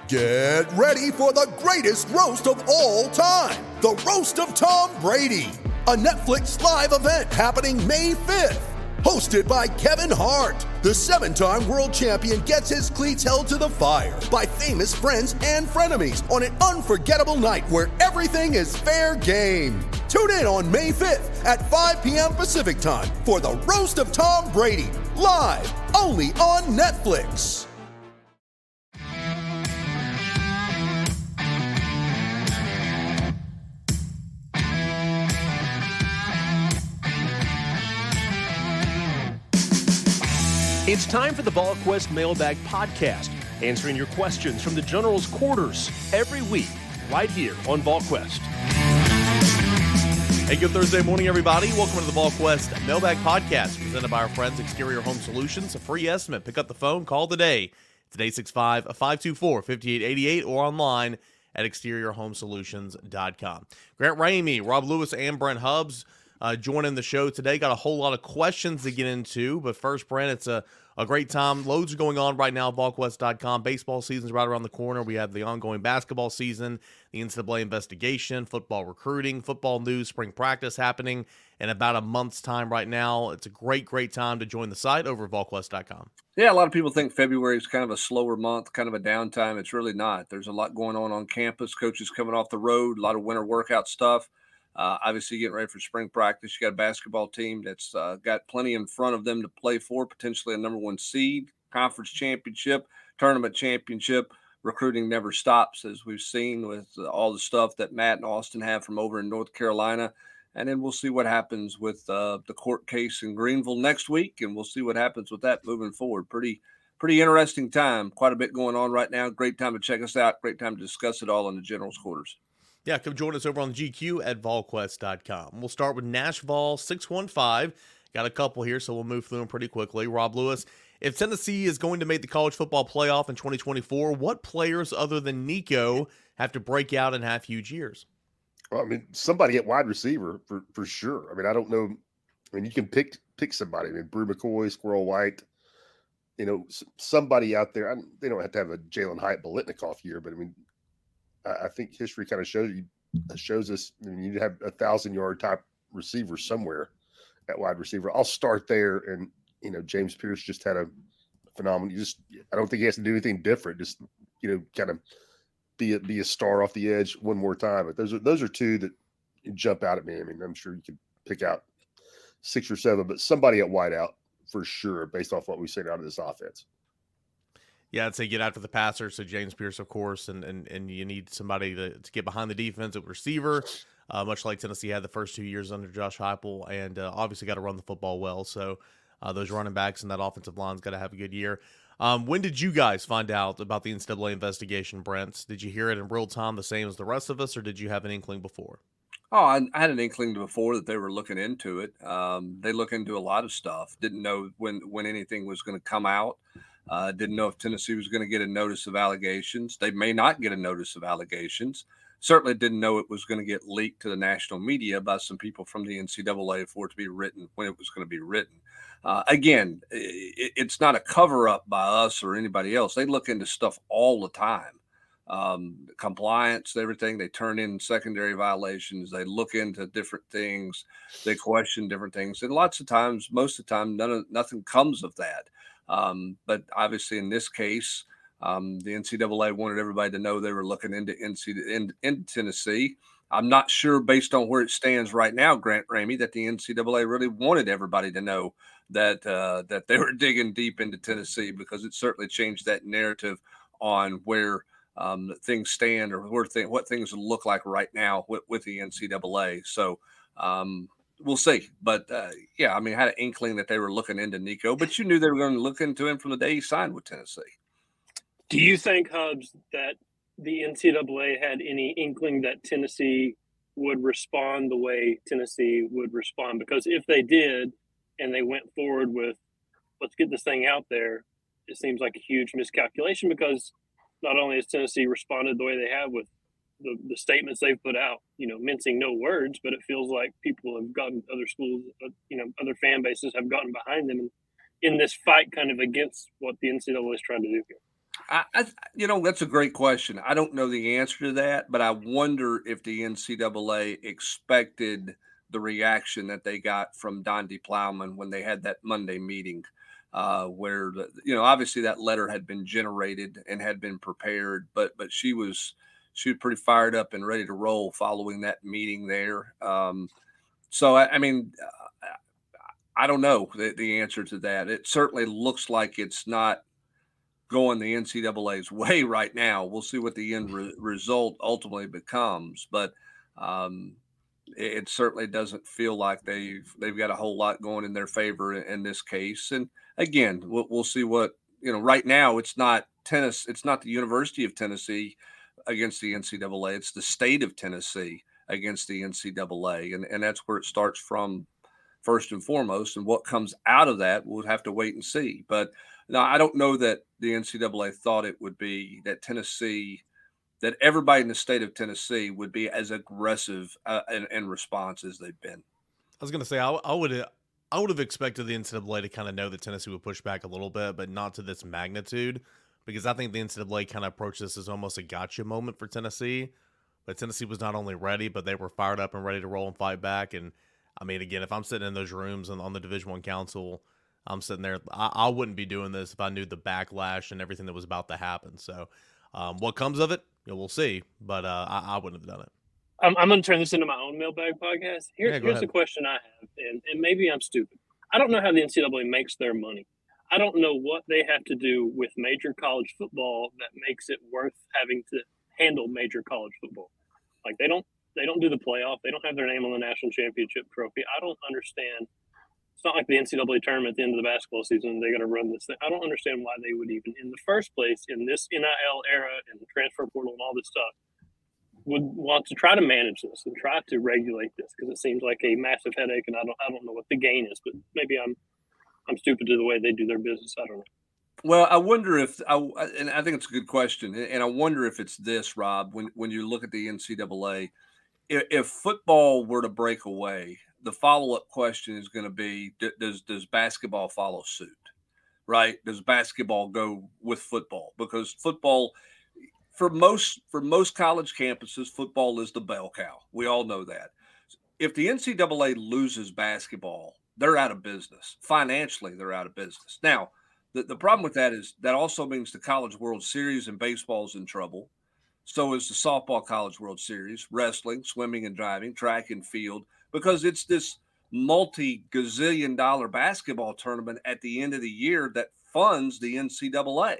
Get ready for the greatest roast of all time, the Roast of Tom Brady, a Netflix live event happening May 5th. Hosted by Kevin Hart, the 7-time world champion gets his cleats held to the fire by famous friends and frenemies on an unforgettable night where everything is fair game. Tune in on May 5th at 5 p.m. Pacific time for the Roast of Tom Brady, live only on Netflix. It's time for the VolQuest Mailbag Podcast, answering your questions from the General's quarters every week, right here on VolQuest. Hey, good Thursday morning, everybody. Welcome to the VolQuest Mailbag Podcast, presented by our friends Exterior Home Solutions. A free estimate. Pick up the phone, call today. It's 865-524-5888 or online at exteriorhomesolutions.com. Grant Ramey, Rob Lewis, and Brent Hubbs joining the show today. Got a whole lot of questions to get into, but first, Brent, it's a great time. Loads are going on right now at VolQuest.com. Baseball season's right around the corner. We have the ongoing basketball season, the NCAA investigation, football recruiting, football news, spring practice happening in about a month's time right now. It's a great, great time to join the site over at VolQuest.com. Yeah, a lot of people think February is kind of a slower month, kind of a downtime. It's really not. There's a lot going on campus, coaches coming off the road, a lot of winter workout stuff. Obviously, getting ready for spring practice. You got a basketball team that's got plenty in front of them to play for, potentially a number one seed, conference championship, tournament championship. Recruiting never stops, as we've seen with all the stuff that Matt and Austin have from over in North Carolina. And then we'll see what happens with the court case in Greenville next week, and we'll see what happens with that moving forward. Pretty interesting time. Quite a bit going on right now. Great time to check us out. Great time to discuss it all in the General's quarters. Yeah, come join us over on the GQ at VolQuest.com. We'll start with Nashville 615. Got a couple here, so we'll move through them pretty quickly. Rob Lewis, if Tennessee is going to make the college football playoff in 2024, what players other than Nico have to break out and have huge years? Well, I mean, somebody at wide receiver for sure. I mean, I don't know. I mean, you can pick somebody. I mean, Brew McCoy, Squirrel White, somebody out there. They don't have to have a Jalen Hyatt Biletnikoff year, but I mean, I think history kind of shows us. I mean, you have 1,000-yard type receiver somewhere at wide receiver. I'll start there, and James Pierce just had a phenomenal. I don't think he has to do anything different. Just kind of be a star off the edge one more time. But those are two that jump out at me. I mean, I'm sure you could pick out 6 or 7, but somebody at wideout for sure, based off what we've seen out of this offense. Yeah, I'd say get after the passer. So James Pierce, of course, and you need somebody to get behind the defense at receiver, much like Tennessee had the first 2 years under Josh Heupel, and obviously got to run the football well. So those running backs and that offensive line's got to have a good year. When did you guys find out about the NCAA investigation, Brent? Did you hear it in real time, the same as the rest of us, or did you have an inkling before? Oh, I had an inkling before that they were looking into it. They look into a lot of stuff. Didn't know when anything was going to come out. Didn't know if Tennessee was going to get a notice of allegations. They may not get a notice of allegations. Certainly didn't know it was going to get leaked to the national media by some people from the NCAA for it to be written when it was going to be written. Again, it's not a cover-up by us or anybody else. They look into stuff all the time. Compliance, everything. They turn in secondary violations. They look into different things. They question different things. And lots of times, most of the time, nothing comes of that. But obviously in this case, the NCAA wanted everybody to know they were looking into Tennessee. I'm not sure, based on where it stands right now, Grant Ramey, that the NCAA really wanted everybody to know that they were digging deep into Tennessee, because it certainly changed that narrative on where things stand, or what things look like right now with the NCAA. So we'll see. But, yeah, I mean, I had an inkling that they were looking into Nico, but you knew they were going to look into him from the day he signed with Tennessee. Do you think, Hubbs, that the NCAA had any inkling that Tennessee would respond the way Tennessee would respond? Because if they did and they went forward with, let's get this thing out there, it seems like a huge miscalculation, because not only has Tennessee responded the way they have with the statements they've put out, mincing no words, but it feels like people have gotten, other schools, other fan bases have gotten behind them in this fight kind of against what the NCAA is trying to do here. That's a great question. I don't know the answer to that, but I wonder if the NCAA expected the reaction that they got from Dondi Plowman when they had that Monday meeting, where obviously that letter had been generated and had been prepared, but she was pretty fired up and ready to roll following that meeting there. So I don't know the answer to that. It certainly looks like it's not going the NCAA's way right now. We'll see what the end result ultimately becomes, but it certainly doesn't feel like they've got a whole lot going in their favor in this case. And again, we'll see what, right now it's not tennis. It's not the University of Tennessee against the NCAA. It's the state of Tennessee against the NCAA. And that's where it starts from first and foremost. And what comes out of that, we'll have to wait and see. But no, I don't know that the NCAA thought it would be that that everybody in the state of Tennessee would be as aggressive in response as they've been. I was going to say, I would have expected the NCAA to kind of know that Tennessee would push back a little bit, but not to this magnitude, because I think the NCAA kind of approached this as almost a gotcha moment for Tennessee. But Tennessee was not only ready, but they were fired up and ready to roll and fight back. And I mean, again, if I'm sitting in those rooms on the Division I Council, I'm sitting there. I wouldn't be doing this if I knew the backlash and everything that was about to happen. So what comes of it, we'll see. But I wouldn't have done it. I'm going to turn this into my own mailbag podcast. Here's the question I have, and maybe I'm stupid. I don't know how the NCAA makes their money. I don't know what they have to do with major college football that makes it worth having to handle major college football. Like they don't do the playoff. They don't have their name on the national championship trophy. I don't understand. It's not like the NCAA tournament at the end of the basketball season. They're going to run this thing. I don't understand why they would even, in the first place, in this NIL era and the transfer portal and all this stuff, would want to try to manage this and try to regulate this, because it seems like a massive headache, and I don't know what the gain is, but maybe I'm stupid to the way they do their business. I don't know. Well, I wonder and I think it's a good question, and I wonder if it's this, Rob, when you look at the NCAA, if football were to break away, the follow-up question is going to be, does basketball follow suit, right? Does basketball go with football? Because football, for most college campuses, football is the bell cow. We all know that. If the NCAA loses basketball, they're out of business. Financially, they're out of business. Now, the problem with that is that also means the College World Series and baseball is in trouble. So is the softball College World Series, wrestling, swimming and diving, track and field, because it's this multi-gazillion-dollar basketball tournament at the end of the year that funds the NCAA.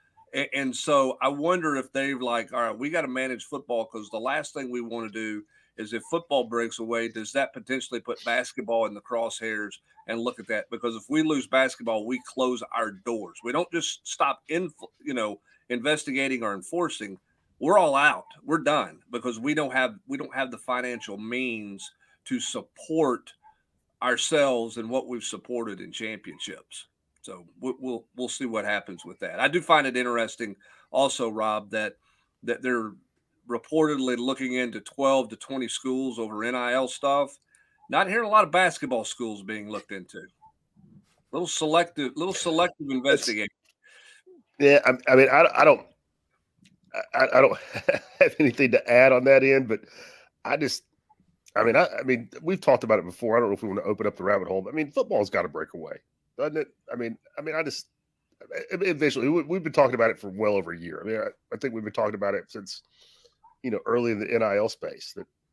And so I wonder if they're like, all right, we got to manage football, because the last thing we want to do is, if football breaks away, does that potentially put basketball in the crosshairs? And look at that, because if we lose basketball, we close our doors. We don't just stop investigating or enforcing. We're all out. We're done, because we don't have the financial means to support ourselves and what we've supported in championships. So we'll see what happens with that. I do find it interesting also, Rob, that they're reportedly looking into 12 to 20 schools over NIL stuff. Not hearing a lot of basketball schools being looked into. Little selective investigation. Yeah, I mean, I don't have anything to add on that end, but I mean, we've talked about it before. I don't know if we want to open up the rabbit hole, but I mean, football's got to break away, doesn't it? I mean, eventually, we've been talking about it for well over a year. I mean, I think we've been talking about it since, early in the NIL space.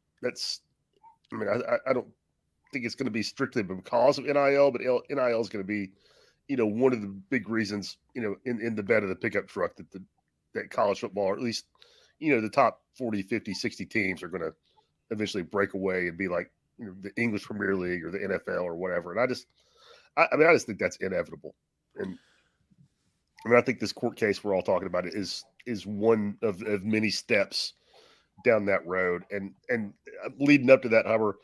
I don't think it's going to be strictly because of NIL, but NIL is going to be, one of the big reasons, in the bed of the pickup truck that college football, or at least, the top 40, 50, 60 teams are going to eventually break away and be like, the English Premier League or the NFL or whatever. And I just think that's inevitable. And I think this court case we're all talking about is one of many steps down that road. And leading up to that, however,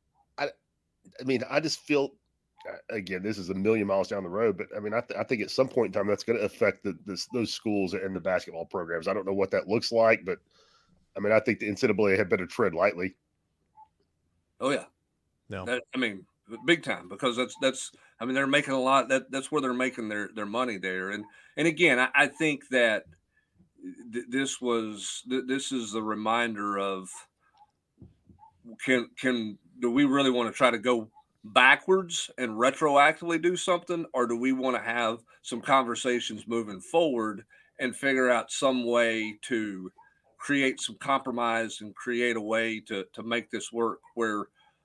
I just feel, again, this is a million miles down the road, but I mean, I think at some point in time that's going to affect those schools and the basketball programs. I don't know what that looks like, but I mean, I think the NCAA had better tread lightly. Oh yeah, no. big time, because that's I mean, they're making a lot. That's where they're making their money there. And again, I think that this is a reminder of, do we really want to try to go backwards and retroactively do something, or do we want to have some conversations moving forward and figure out some way to create some compromise and create a way to make this work where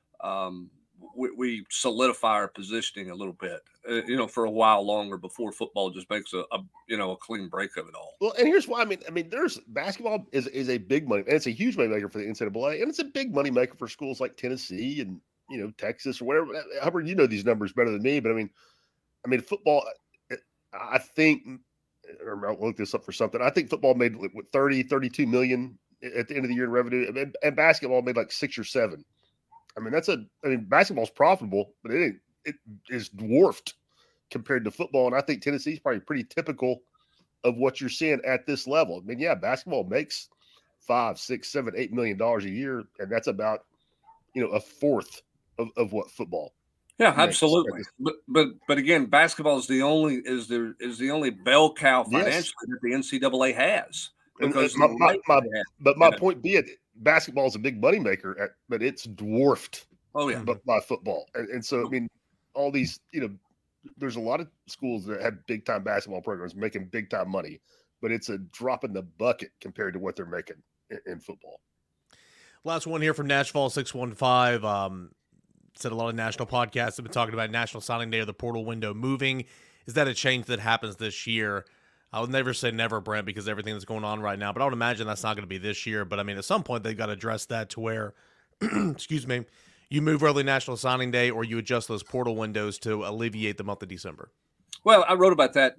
we solidify our positioning a little bit, for a while longer before football just makes a clean break of it all. Well, and here's why. I mean, there's basketball is a big money, and it's a huge money maker for the NCAA, and it's a big money maker for schools like Tennessee and Texas or whatever. Hubbard, these numbers better than me, but I mean, football. I think, or I'll look this up for something. I think football made 32 million at the end of the year in revenue, and basketball made like 6 or 7. I mean, basketball's profitable, but it is dwarfed compared to football. And I think Tennessee's probably pretty typical of what you're seeing at this level. I mean, yeah, basketball makes $5, $6, $7, $8 million a year, and that's about a fourth of what football. Yeah, absolutely. But again, basketball is the only bell cow financially that the NCAA has. Because my point being, basketball is a big money maker, but it's dwarfed. Oh yeah, by football, and so I mean, all these there's a lot of schools that have big time basketball programs making big time money, but it's a drop in the bucket compared to what they're making in football. Last one here from Nashville 615. Said a lot of national podcasts have been talking about National Signing Day or the portal window moving. Is that a change that happens this year? I would never say never, Brent, because everything that's going on right now. But I would imagine that's not going to be this year. But, I mean, at some point they've got to address that to where, excuse me, you move early National Signing Day or you adjust those portal windows to alleviate the month of December. Well, I wrote about that,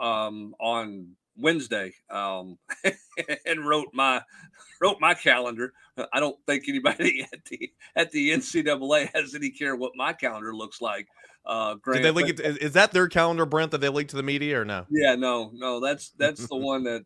on Wednesday and wrote my calendar. I don't think anybody at the NCAA has any care what my calendar looks like. Did they link it? Is that their calendar, Brent, that they link to the media or no? Yeah, no, that's the one that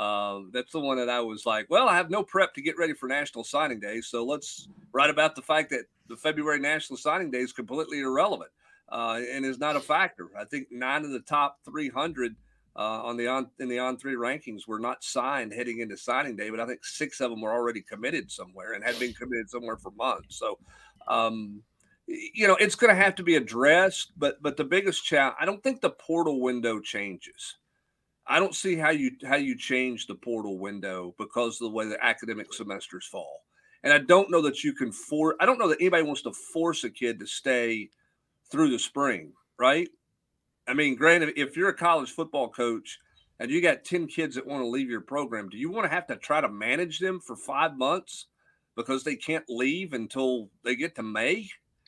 I was like, well, I have no prep to get ready for National Signing Day, so let's write about the fact that the February National Signing Day is completely irrelevant and is not a factor. I think 9 of the top 300 in the On3 rankings were not signed heading into signing day, but I think 6 of them were already committed somewhere and had been committed somewhere for months. So, it's going to have to be addressed, but the biggest challenge, I don't think the portal window changes. I don't see how you change the portal window because of the way the academic semesters fall. And I don't know that I don't know that anybody wants to force a kid to stay through the spring, right? I mean, granted, if you're a college football coach and you got 10 kids that want to leave your program, do you want to have to try to manage them for 5 months because they can't leave until they get to May?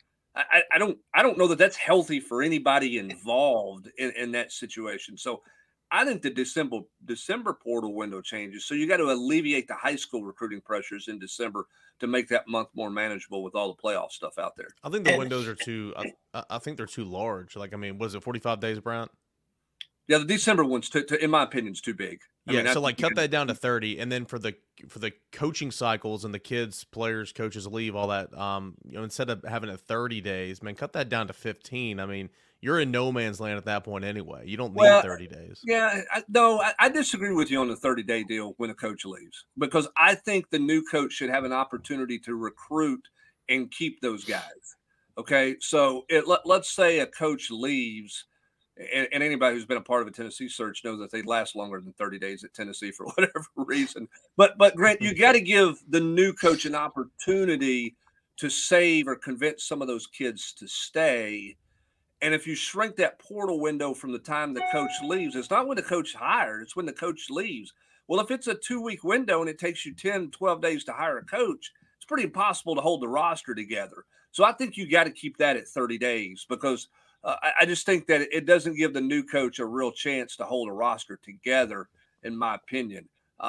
I don't know that that's healthy for anybody involved in that situation. So I think the December portal window changes. So you got to alleviate the high school recruiting pressures in December to make that month more manageable with all the playoff stuff out there. I think the windows are too. I think they're too large. Like, I mean, was it 45 days, Brent? Yeah, the December one's in my opinion, is too big. So like cut that down to 30, and then for the coaching cycles and the kids, players, coaches leave, all that. Instead of having it 30 days, man, cut that down to 15. I mean, you're in no man's land at that point anyway. You don't need 30 days. Yeah, I disagree with you on the 30-day deal when a coach leaves, because I think the new coach should have an opportunity to recruit and keep those guys. Okay, so let's say a coach leaves. And anybody who's been a part of a Tennessee search knows that they last longer than 30 days at Tennessee for whatever reason. But Grant, you got to give the new coach an opportunity to save or convince some of those kids to stay. And if you shrink that portal window from the time the coach leaves, it's not when the coach hired, it's when the coach leaves. Well, if it's a 2-week window and it takes you 10, 12 days to hire a coach, it's pretty impossible to hold the roster together. So I think you got to keep that at 30 days because I just think that it doesn't give the new coach a real chance to hold a roster together, in my opinion.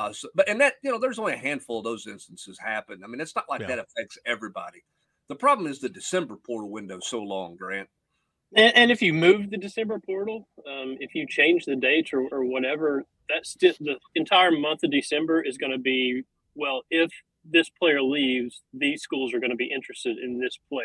There's only a handful of those instances happen. I mean, it's not like that affects everybody. The problem is the December portal window so long, Grant. And if you move the December portal, if you change the dates or whatever, that's still the entire month of December is going to be, well, if this player leaves, these schools are going to be interested in this player.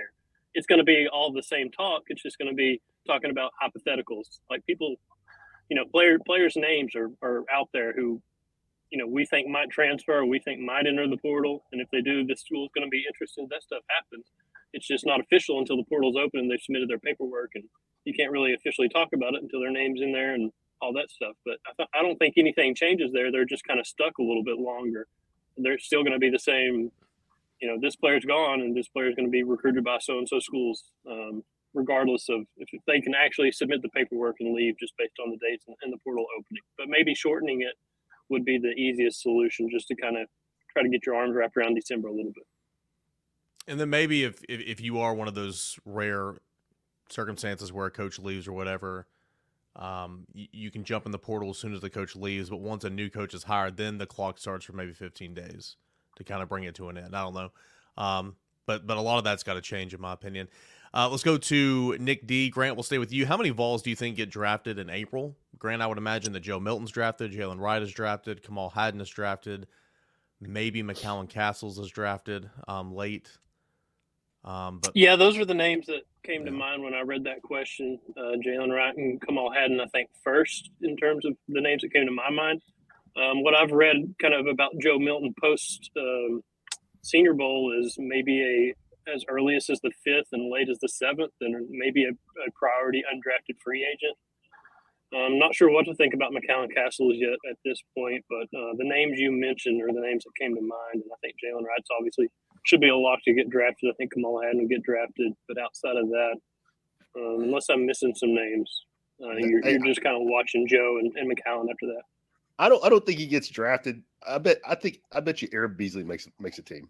it's going to be all the same talk. It's just going to be talking about hypotheticals. Like people, players' names are out there who, we think might transfer, or we think might enter the portal. And if they do, the school is going to be interested. That stuff happens. It's just not official until the portal's open and they've submitted their paperwork, and you can't really officially talk about it until their name's in there and all that stuff. But I don't think anything changes there. They're just kind of stuck a little bit longer. They're still going to be the same. This player's gone and this player's going to be recruited by so-and-so schools, regardless of if they can actually submit the paperwork and leave just based on the dates and the portal opening. But maybe shortening it would be the easiest solution, just to kind of try to get your arms wrapped around December a little bit. And then maybe if you are one of those rare circumstances where a coach leaves or whatever, you can jump in the portal as soon as the coach leaves. But once a new coach is hired, then the clock starts for maybe 15 days to kind of bring it to an end. I don't know. But a lot of that's got to change, in my opinion. Let's go to Nick D. Grant, we'll stay with you. How many Vols do you think get drafted in April? Grant, I would imagine that Joe Milton's drafted, Jalen Wright is drafted, Kamal Hadden is drafted, maybe McCallan Castles is drafted late. But yeah, those are the names that came to mind when I read that question. Jalen Wright and Kamal Hadden, I think, first in terms of the names that came to my mind. What I've read kind of about Joe Milton post Senior Bowl is maybe as early as the 5th and late as the 7th, and maybe a priority undrafted free agent. I'm not sure what to think about McCallan Castles yet at this point, but the names you mentioned are the names that came to mind, and I think Jalen Wright's obviously should be a lock to get drafted. I think Kamal Hadden will get drafted, but outside of that, unless I'm missing some names, you're just kind of watching Joe and McCallan after that. I don't think he gets drafted. I bet you Aaron Beasley makes a team.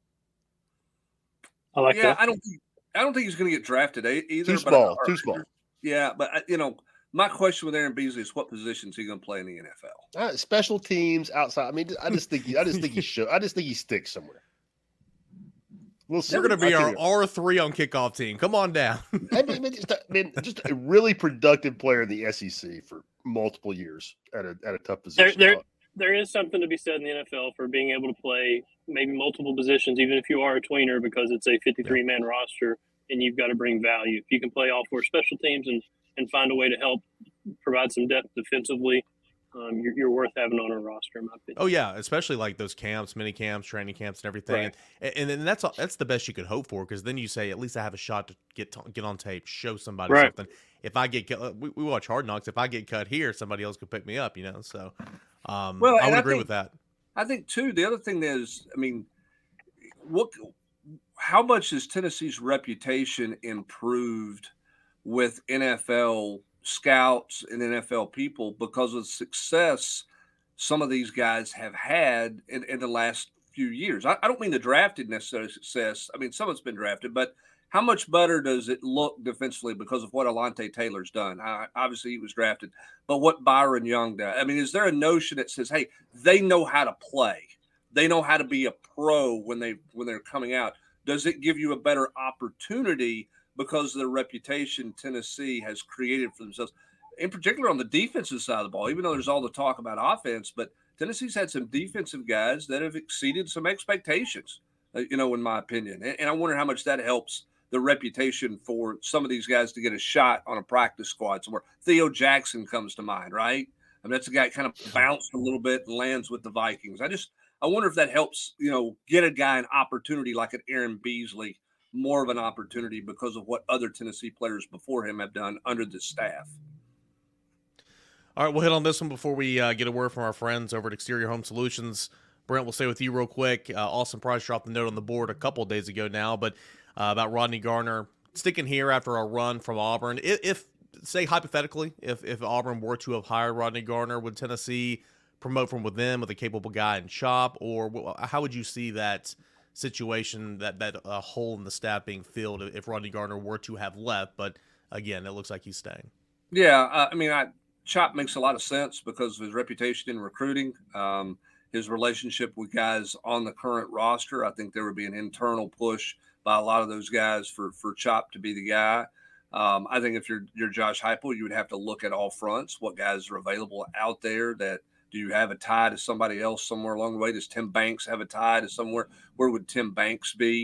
I like that. I don't think he's going to get drafted either. Too small. Yeah, but my question with Aaron Beasley is, what position is he going to play in the NFL? Special teams, outside. I mean, I just think he should. I just think he sticks somewhere. We'll see. You're going to be our R3 on kickoff team. Come on down. Just a really productive player in the SEC for multiple years at a tough position. There is something to be said in the NFL for being able to play maybe multiple positions, even if you are a tweener, because it's a 53-man roster and you've got to bring value. If you can play all 4 special teams and find a way to help provide some depth defensively, you're worth having on a roster, in my opinion. Oh yeah, especially like those camps, mini camps, training camps, and everything. Right. And then that's the best you could hope for, because then you say, at least I have a shot to get on tape, show somebody something. If I get we watch Hard Knocks. If I get cut here, somebody else could pick me up. So I would agree with that. I think too. The other thing is, how much has Tennessee's reputation improved with NFL scouts and NFL people because of the success some of these guys have had in the last few years? I don't mean the drafted necessarily success. I mean, someone's been drafted, but how much better does it look defensively because of what Alontae Taylor's done? Obviously, he was drafted, but what Byron Young does. I mean, is there a notion that says, hey, they know how to play, they know how to be a pro when they're coming out? Does it give you a better opportunity because of the reputation Tennessee has created for themselves, in particular on the defensive side of the ball? Even though there's all the talk about offense, but Tennessee's had some defensive guys that have exceeded some expectations, in my opinion. And I wonder how much that helps the reputation for some of these guys to get a shot on a practice squad somewhere. Theo Jackson comes to mind, right? I mean, that's a guy that kind of bounced a little bit and lands with the Vikings. I wonder if that helps, get a guy an opportunity like an Aaron Beasley, more of an opportunity because of what other Tennessee players before him have done under the staff. All right, we'll hit on this one before we get a word from our friends over at Exterior Home Solutions. Brent, we'll stay with you real quick. Austin Price dropped the note on the board a couple of days ago now, but about Rodney Garner sticking here after a run from Auburn. If say hypothetically, if Auburn were to have hired Rodney Garner, would Tennessee promote from within with a capable guy in Chop, or how would you see that situation, that hole in the staff being filled if Rodney Garner were to have left? But again, it looks like he's staying. Yeah, Chop makes a lot of sense because of his reputation in recruiting, his relationship with guys on the current roster. I think there would be an internal push by a lot of those guys for Chop to be the guy. I think if you're Josh Heupel, you would have to look at all fronts. What guys are available out there? Do you have a tie to somebody else somewhere along the way? Does Tim Banks have a tie to somewhere? Where would Tim Banks be?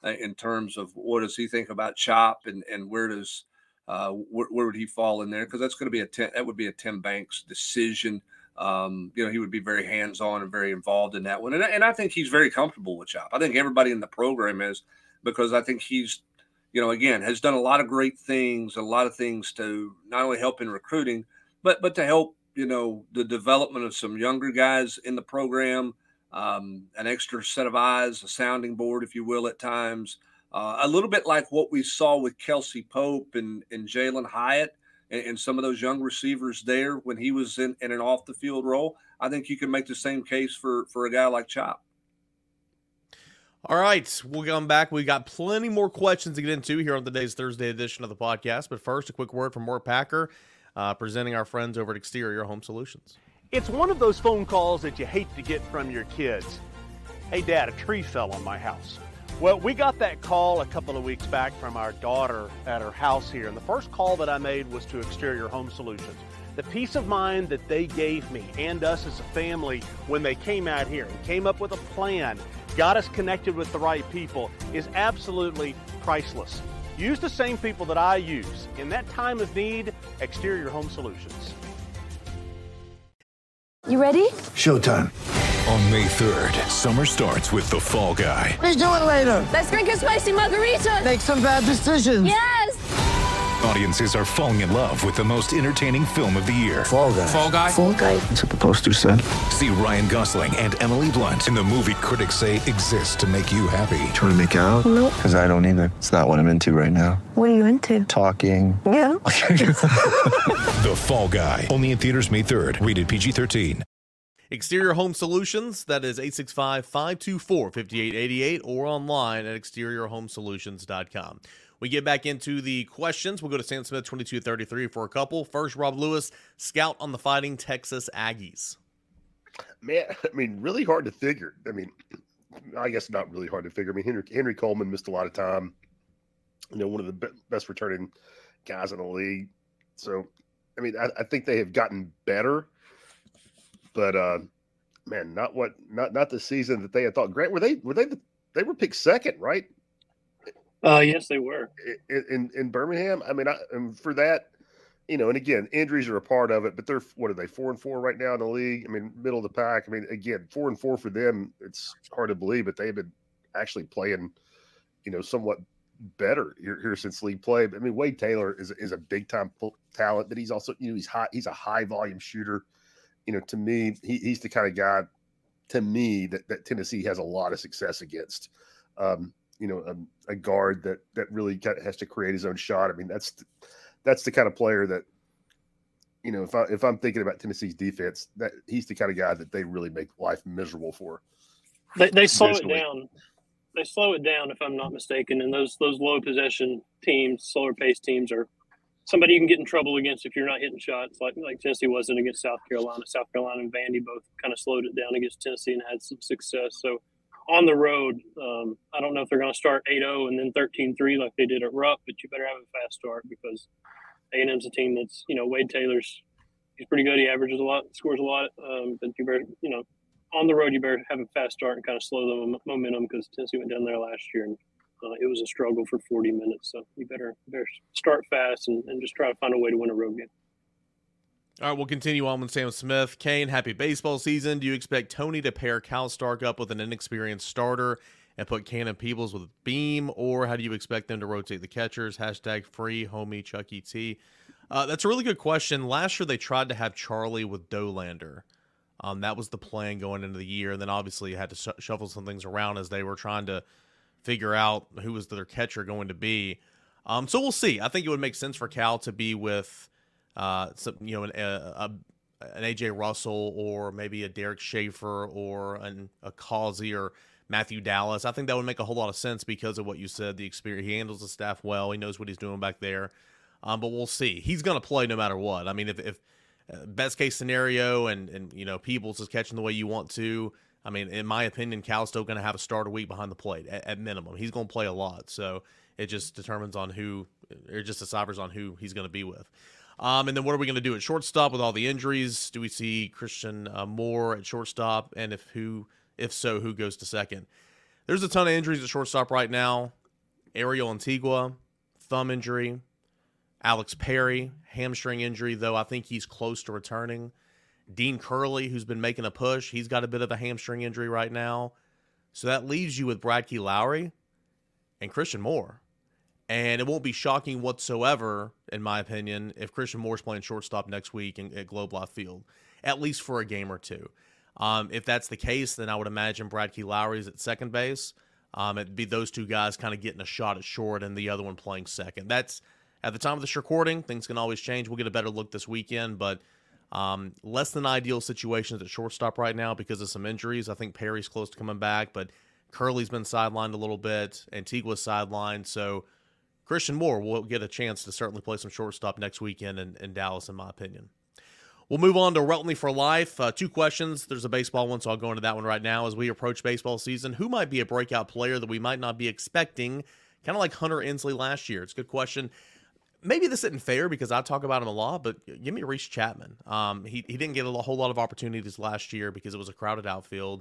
in terms of what does he think about Chop and where does where would he fall in there? Because that's going to be that would be a Tim Banks decision. He would be very hands-on and very involved in that one. And I think he's very comfortable with Chop. I think everybody in the program is, because I think he's, again, has done a lot of great things, a lot of things to not only help in recruiting, but to help, the development of some younger guys in the program, an extra set of eyes, a sounding board, if you will, at times. A little bit like what we saw with Kelsey Pope and Jalen Hyatt and some of those young receivers there when he was in an off-the-field role. I think you can make the same case for a guy like Chop. All right, we'll come back. We got plenty more questions to get into here on today's Thursday edition of the podcast. But first, a quick word from Mort Packer, presenting our friends over at Exterior Home Solutions. It's one of those phone calls that you hate to get from your kids. Hey, Dad, a tree fell on my house. Well, we got that call a couple of weeks back from our daughter at her house here, and the first call that I made was to Exterior Home Solutions. The peace of mind that they gave me and us as a family when they came out here and came up with a plan, got us connected with the right people, is absolutely priceless. Use the same people that I use. In that time of need, Exterior Home Solutions. You ready? Showtime. On May 3rd, summer starts with The Fall Guy. Let's do it later. Let's drink a spicy margarita. Make some bad decisions. Yes! Audiences are falling in love with the most entertaining film of the year. Fall Guy. Fall Guy? Fall Guy. That's what the poster said. See Ryan Gosling and Emily Blunt in the movie critics say exists to make you happy. Trying to make it out? Nope. Because I don't either. It's not what I'm into right now. What are you into? Talking. Yeah. The Fall Guy. Only in theaters May 3rd. Rated PG-13. Exterior Home Solutions, that is 865-524-5888, or online at exteriorhomesolutions.com. We get back into the questions. We'll go to Sam Smith 2233 for a couple. First, Rob Lewis, scout on the Fighting Texas Aggies. Man, really hard to figure. I guess not really hard to figure. Henry Coleman missed a lot of time. One of the best returning guys in the league. So, I think they have gotten better. But not the season that they had thought. Grant, they were picked second, right? Yes, they were in Birmingham. And for that, and again, injuries are a part of it. But they're 4-4 right now in the league. Middle of the pack. Again, 4-4 for them. It's hard to believe, but they've been actually playing, somewhat better here since league play. But Wade Taylor is a big time talent, but he's also he's high. He's a high volume shooter. To me, he's the kind of guy, to me, that Tennessee has a lot of success against. A guard that really has to create his own shot. That's the kind of player that, if I'm thinking about Tennessee's defense, that he's the kind of guy that they really make life miserable for. They slow it down. They slow it down, if I'm not mistaken. And those low possession teams, slower paced teams are somebody you can get in trouble against if you're not hitting shots, like Tennessee wasn't against South Carolina. South Carolina and Vandy both kind of slowed it down against Tennessee and had some success. So on the road, I don't know if they're going to start 8-0 and then 13-3 like they did at Rupp, but you better have a fast start because A&M's a team that's, Wade Taylor's, he's pretty good. He averages a lot, scores a lot. But you better, on the road, you better have a fast start and kind of slow the momentum because Tennessee went down there last year and it was a struggle for 40 minutes. So you better start fast and just try to find a way to win a road game. All right, we'll continue on with Sam Smith. Kane, happy baseball season. Do you expect Tony to pair Cal Stark up with an inexperienced starter and put Cannon Peebles with Beam, or how do you expect them to rotate the catchers? # free homie Chucky T. That's a really good question. Last year they tried to have Charlie with Dolander. That was the plan going into the year, and then obviously you had to shuffle some things around as they were trying to figure out who was their catcher going to be. So we'll see. I think it would make sense for Cal to be with an AJ Russell or maybe a Derek Schaefer or a Causey or Matthew Dallas. I think that would make a whole lot of sense because of what you said, the experience. He handles the staff well. He knows what he's doing back there. But we'll see. He's going to play no matter what. If best case scenario and Peebles is catching the way you want to, in my opinion, Cal's still going to have a starter week behind the plate at minimum. He's going to play a lot. So it just deciphers on who he's going to be with. And then what are we going to do at shortstop with all the injuries? Do we see Christian Moore at shortstop? And if so, who goes to second? There's a ton of injuries at shortstop right now. Ariel Antigua, thumb injury. Alex Perry, hamstring injury, though I think he's close to returning. Dean Curley, who's been making a push, he's got a bit of a hamstring injury right now. So that leaves you with Brad Key Lowry and Christian Moore. And it won't be shocking whatsoever, in my opinion, if Christian Moore's playing shortstop next week at Globe Life Field, at least for a game or two. If that's the case, then I would imagine Brad Key Lowry's at second base. It'd be those two guys kind of getting a shot at short and the other one playing second. That's at the time of this recording. Things can always change. We'll get a better look this weekend, but less than ideal situations at shortstop right now because of some injuries. I think Perry's close to coming back, but Curley's been sidelined a little bit. Antigua's sidelined, so Christian Moore will get a chance to certainly play some shortstop next weekend in Dallas, in my opinion. We'll move on to Reltney for Life. 2 questions. There's a baseball one, so I'll go into that one right now. As we approach baseball season, who might be a breakout player that we might not be expecting, kind of like Hunter Inslee last year? It's a good question. Maybe this isn't fair because I talk about him a lot, but give me Reese Chapman. He didn't get a whole lot of opportunities last year because it was a crowded outfield.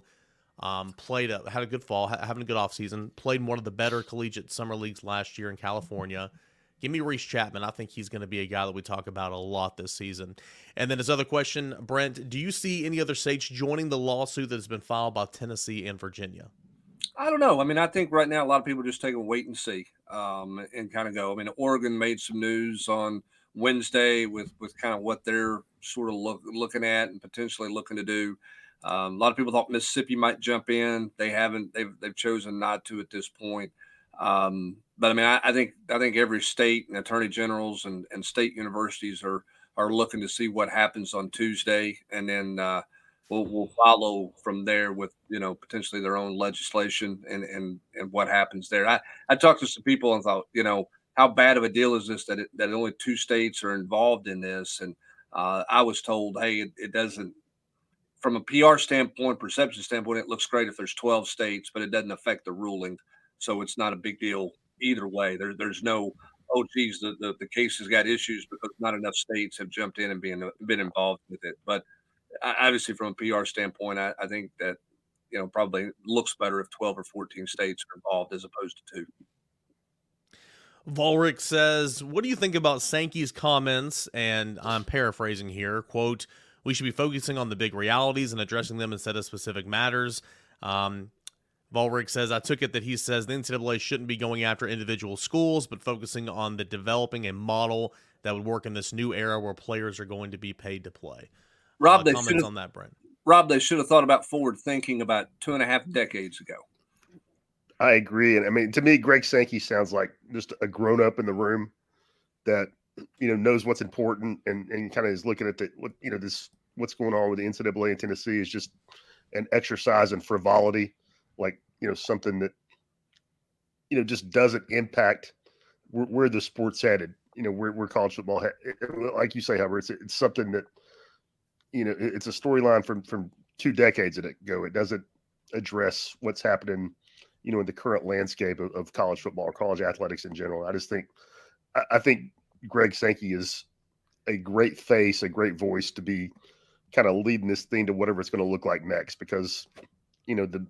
Had a good fall, having a good offseason. Played in one of the better collegiate summer leagues last year in California. Give me Reese Chapman. I think he's going to be a guy that we talk about a lot this season. And then his other question, Brent, do you see any other states joining the lawsuit that has been filed by Tennessee and Virginia? I don't know. I mean, I think right now a lot of people just take a wait and see and kind of go. I mean, Oregon made some news on Wednesday with kind of what they're sort of looking at and potentially looking to do. A lot of people thought Mississippi might jump in. They haven't. They've chosen not to at this point. But I mean, I think every state and attorney generals and state universities are looking to see what happens on Tuesday, and then we'll follow from there with potentially their own legislation and what happens there. I talked to some people and thought, how bad of a deal is this that only 2 states are involved in this, and I was told, hey, it doesn't. From a PR standpoint, perception standpoint, it looks great if there's 12 states, but it doesn't affect the ruling, so it's not a big deal either way. There's no, oh, geez, the case has got issues because not enough states have jumped in and been involved with it. But obviously, from a PR standpoint, I think that probably looks better if 12 or 14 states are involved as opposed to 2. Volrick says, what do you think about Sankey's comments? And I'm paraphrasing here, quote, we should be focusing on the big realities and addressing them instead of specific matters. Volrick says, I took it that he says the NCAA shouldn't be going after individual schools, but focusing on the developing a model that would work in this new era where players are going to be paid to play. Rob, comments on that, Brent? Rob, they should have thought about forward thinking about 2.5 decades ago. I agree. And I mean, to me, Greg Sankey sounds like just a grown up in the room that, knows what's important and kind of is looking at what's going on with the NCAA in Tennessee is just an exercise in frivolity, like, something that, just doesn't impact where the sport's headed, where college football like you say, Hubbard, it's something that, it's a storyline from 2 decades ago. It doesn't address what's happening, in the current landscape of college football or college athletics in general. I think Greg Sankey is a great face, a great voice to be kind of leading this thing to whatever it's going to look like next, because, how the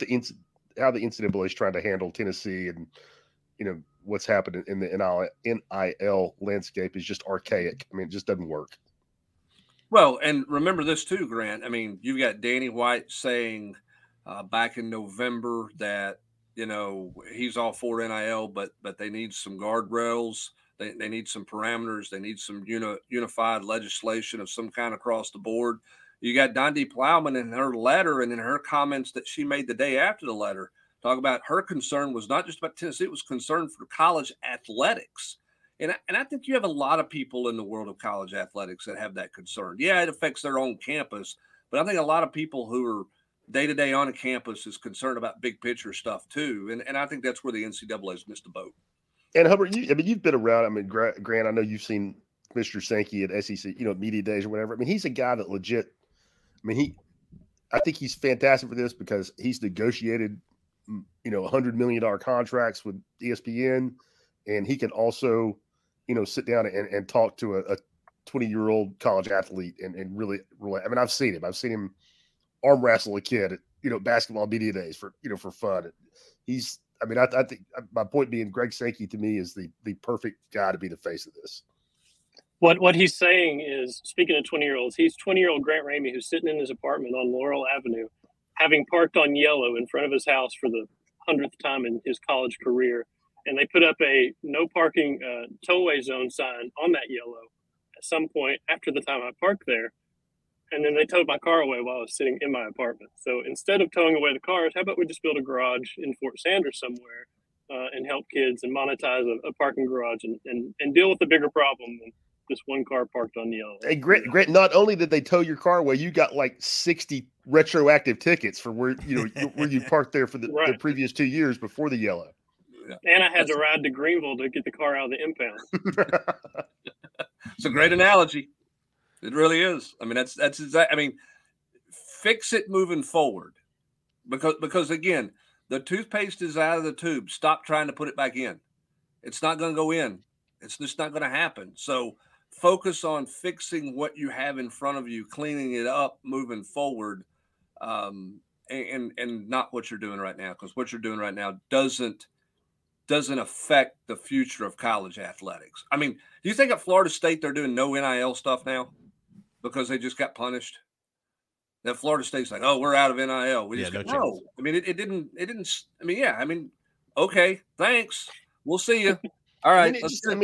NCAA is trying to handle Tennessee and, what's happening in the NIL landscape is just archaic. I mean, it just doesn't work. Well, and remember this too, Grant. I mean, you've got Danny White saying back in November that, he's all for NIL, but they need some guardrails. They need some parameters. They need some unified legislation of some kind across the board. You got Dondi Plowman in her letter and in her comments that she made the day after the letter, talk about her concern was not just about Tennessee, it was concern for college athletics. And I think you have a lot of people in the world of college athletics that have that concern. Yeah, it affects their own campus, but I think a lot of people who are day-to-day on a campus is concerned about big picture stuff too. And I think that's where the NCAA has missed the boat. And Hubbard, you've been around. I mean, Grant, I know you've seen Mr. Sankey at SEC, media days or whatever. I mean, he's a guy that legit. I mean, I think he's fantastic for this because he's negotiated, $100 million contracts with ESPN, and he can also, sit down and talk to a 20-year-old college athlete and really. I mean, I've seen him. I've seen him arm wrestle a kid basketball media days for fun. I think my point being, Greg Sankey to me is the perfect guy to be the face of this. What he's saying is, speaking of 20-year-olds, he's 20-year-old Grant Ramey who's sitting in his apartment on Laurel Avenue, having parked on yellow in front of his house for the 100th time in his college career. And they put up a no parking towaway zone sign on that yellow at some point after the time I parked there. And then they towed my car away while I was sitting in my apartment. So instead of towing away the cars, how about we just build a garage in Fort Sanders somewhere and help kids and monetize a parking garage and deal with the bigger problem than this one car parked on the yellow. Hey, Grant, not only did they tow your car away, you got like 60 retroactive tickets for where you parked there for the previous 2 years before the yellow. Yeah. And I had to ride to Greenville to get the car out of the impound. It's a great analogy. It really is. I mean, that's exactly. I mean, fix it moving forward, because again, the toothpaste is out of the tube. Stop trying to put it back in. It's not going to go in. It's just not going to happen. So focus on fixing what you have in front of you, cleaning it up, moving forward, and not what you're doing right now, because what you're doing right now doesn't affect the future of college athletics. I mean, do you think at Florida State they're doing no NIL stuff now because they just got punished? That Florida State's like, oh, we're out of NIL. We just no. I mean, it didn't. I mean, yeah. I mean, okay, thanks. We'll see you. All right.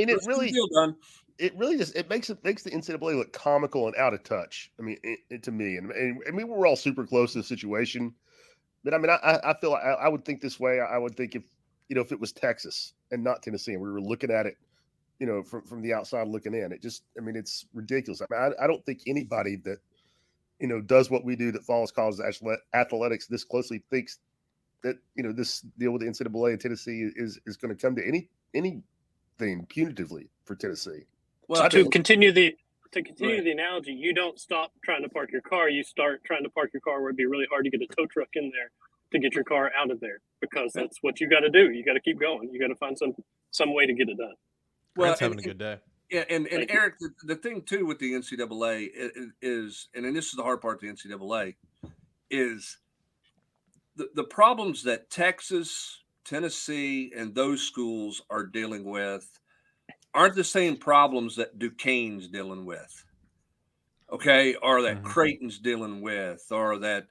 It really just makes the NCAA look comical and out of touch. I mean, to me, and I mean, we're all super close to the situation, but I mean, I feel I would think this way. I would think if it was Texas and not Tennessee, and we were looking at it, from the outside looking in, it's ridiculous. I mean, I don't think anybody that, does what we do, that follows college athletics this closely, thinks that, this deal with the NCAA and Tennessee is going to come to anything punitively for Tennessee. Well, to continue the analogy, you don't stop trying to park your car. You start trying to park your car where it'd be really hard to get a tow truck in there to get your car out of there, because that's what you got to do. You got to keep going. You got to find some way to get it done. Well, having a good day. Yeah, and Eric, the thing too with the NCAA is, and this is the hard part of the NCAA, is the problems that Texas, Tennessee, and those schools are dealing with aren't the same problems that Duquesne's dealing with, okay, or that Creighton's dealing with, or that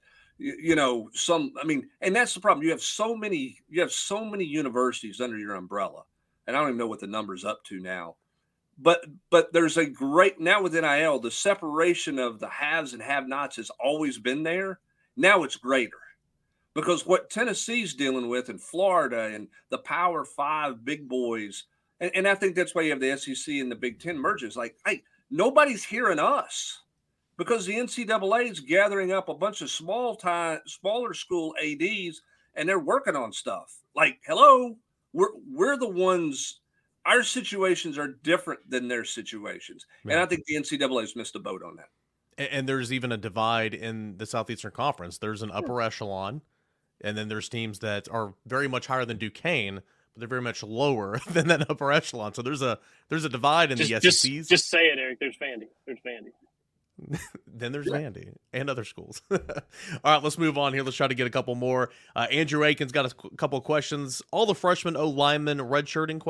and that's the problem. You have so many universities under your umbrella, and I don't even know what the number's up to now. But there's a great, now with NIL, the separation of the haves and have-nots has always been there. Now it's greater, because what Tennessee's dealing with, in Florida and the Power Five big boys, and I think that's why you have the SEC and the Big Ten merges. Like, hey, nobody's hearing us, because the NCAA is gathering up a bunch of smaller school ADs, and they're working on stuff. Like, hello, we're the ones. Our situations are different than their situations. Man. And I think the NCAA has missed a boat on that. And there's even a divide in the Southeastern Conference. There's an upper echelon, and then there's teams that are very much higher than Duquesne, but they're very much lower than that upper echelon. So there's a divide in the SECs. Just say it, Eric. There's Vandy. Then there's Vandy and other schools. All right, let's move on here. Let's try to get a couple more. Andrew Aiken's got a couple of questions. All the freshmen linemen redshirting ?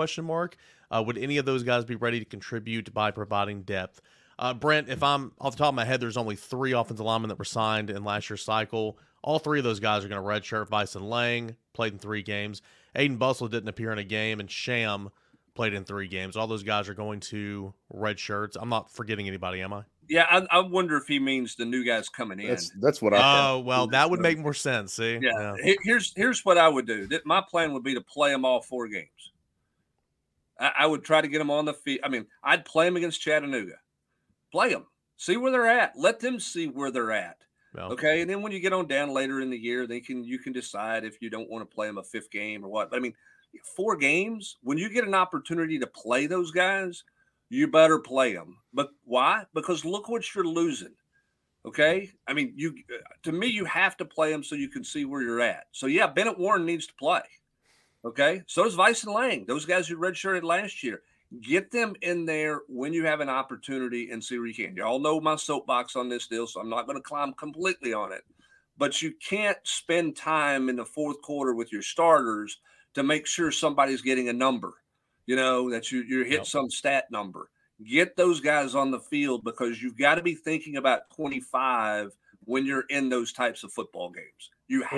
Would any of those guys be ready to contribute by providing depth? Brent, if I'm off the top of my head, there's only 3 offensive linemen that were signed in last year's cycle. All 3 of those guys are going to redshirt. Bison Lang played in 3 games. Aiden Bustle didn't appear in a game, and Sham played in 3 games. All those guys are going to redshirts. I'm not forgetting anybody, am I? Yeah, I wonder if he means the new guys coming in. That's what I thought. Oh, well, that would make more sense. See? Yeah. Here's what I would do. My plan would be to play them all 4 games. I would try to get them on the field. I mean, I'd play them against Chattanooga. Play them. See where they're at. Let them see where they're at. Well, okay, and then when you get on down later in the year, you can decide if you don't want to play them a 5th game or what. But, I mean, 4 games, when you get an opportunity to play those guys, you better play them. But why? Because look what you're losing. Okay? I mean, to me, you have to play them so you can see where you're at. So, yeah, Bennett Warren needs to play. Okay? So does Bison Lang. Those guys who redshirted last year. Get them in there when you have an opportunity and see where you can. You all know my soapbox on this deal, so I'm not going to climb completely on it. but you can't spend time in the fourth quarter with your starters to make sure somebody's getting a number, that you're hitting some stat number. Get those guys on the field because you've got to be thinking about 25 when you're in those types of football games.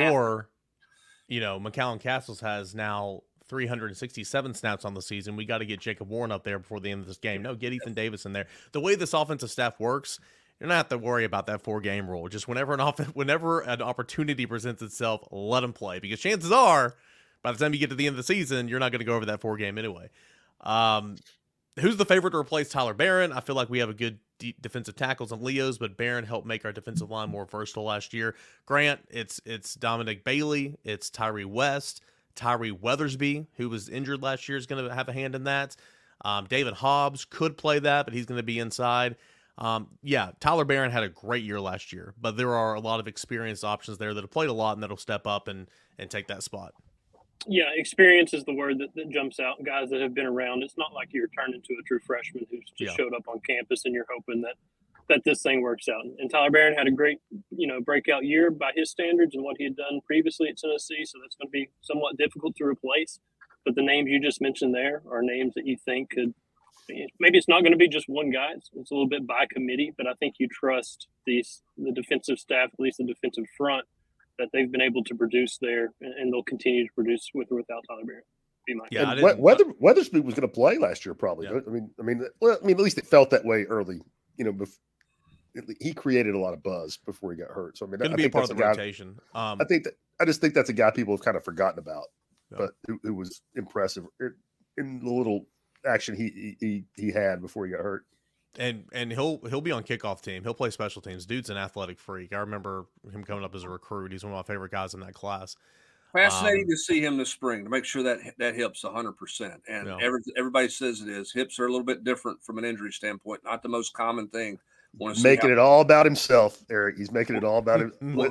McCallum Castles has now 367 snaps on the season. We got to get Jacob Warren up there before the end of this game. No, get Ethan Davis in there. The way this offensive staff works, you're not have to worry about that 4-game rule. Just whenever an opportunity presents itself, let them play. Because chances are, by the time you get to the end of the season, you're not going to go over that 4-game anyway. Who's the favorite to replace Tyler Barron? I feel like we have a good defensive tackles and Leos, but Barron helped make our defensive line more versatile last year. Grant, it's Dominic Bailey, it's Tyree West, Tyree Weathersby, who was injured last year, is going to have a hand in that. David Hobbs could play that, but he's going to be inside. Tyler Barron had a great year last year, but there are a lot of experienced options there that have played a lot and that'll step up and take that spot. Yeah, experience is the word that jumps out. Guys that have been around. It's not like you're turned into a true freshman who's just showed up on campus and you're hoping that this thing works out. And Tyler Barron had a great, breakout year by his standards and what he had done previously at Tennessee. So that's going to be somewhat difficult to replace. But the names you just mentioned there are names that you think could. Maybe it's not going to be just one guy. It's a little bit by committee, but I think you trust the defensive staff, at least the defensive front, that they've been able to produce there, and they'll continue to produce with or without Tyler Barron. Weathersby was going to play last year, probably. Yeah. I mean, at least it felt that way early. He created a lot of buzz before he got hurt. So I think be a part of the rotation. I just think that's a guy people have kind of forgotten about, but who was impressive in the little action he had before he got hurt. And he'll be on kickoff team. He'll play special teams. Dude's an athletic freak. I remember him coming up as a recruit. He's one of my favorite guys in that class. Fascinating to see him this spring to make sure that hip's 100%. And everybody says it is. Hips are a little bit different from an injury standpoint. Not the most common thing. Making it all about himself, Eric. He's making it all about him. You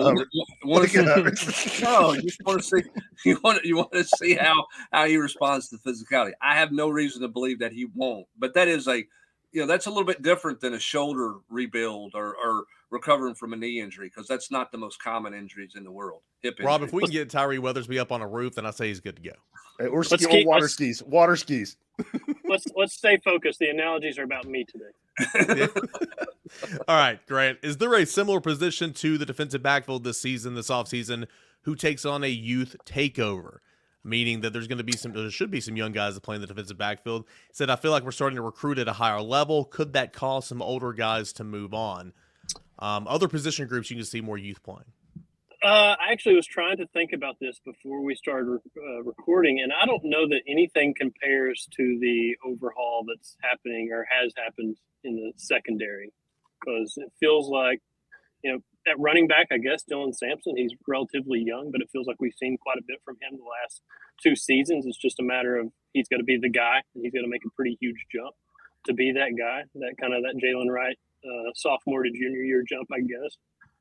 just want to see. You want to see how he responds to physicality. I have no reason to believe that he won't. But that is that's a little bit different than a shoulder rebuild or recovering from a knee injury, because that's not the most common injuries in the world. Hip injury. Rob, if we can get Tyree Weathersby up on a roof, then I say he's good to go. Hey, or water skis. Water skis. Let's stay focused. The analogies are about me today. All right, Grant. Is there a similar position to the defensive backfield this offseason, who takes on a youth takeover? Meaning that there should be some young guys that play in the defensive backfield. He said, I feel like we're starting to recruit at a higher level. Could that cause some older guys to move on? Other position groups you can see more youth playing. I actually was trying to think about this before we started recording, and I don't know that anything compares to the overhaul that's happening or has happened in the secondary, because it feels like, at running back, I guess Dylan Sampson, he's relatively young, but it feels like we've seen quite a bit from him the last 2 seasons. It's just a matter of he's got to be the guy, and he's got to make a pretty huge jump to be that guy, that Jalen Wright sophomore to junior year jump, I guess.